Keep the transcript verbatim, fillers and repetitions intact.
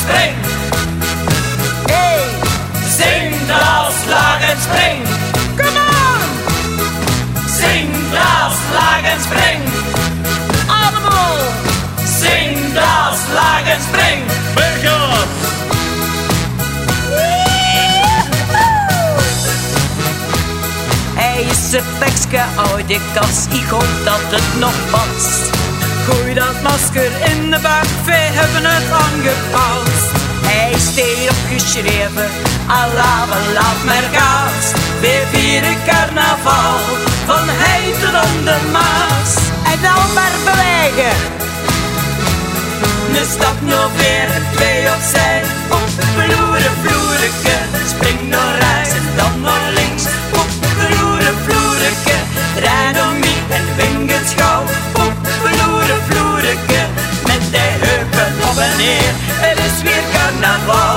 spring. Hey, zing Klaas, slag en spring. Come on! Zing Klaas, slag en spring. Allemaal! Zing Klaas, slag en spring. Bergjas! Hij is een pekske oude kast, ik hoop dat het nog past. Gooi dat masker in de bak, wij hebben het aangepast. Hij is hier opgeschreven, Allah, laat maar gaas. Wij vieren carnaval, van hij tot aan de Maas. En dan maar bewegen. Een stap nog weer, twee opzij. Op vloeren, vloereke, spring naar rechts en dan naar links. Op vloeren, vloereke, rij door mij en wing het schouw. Op vloeren, vloereke, met de heupen op en neer. Het is weer carnaval.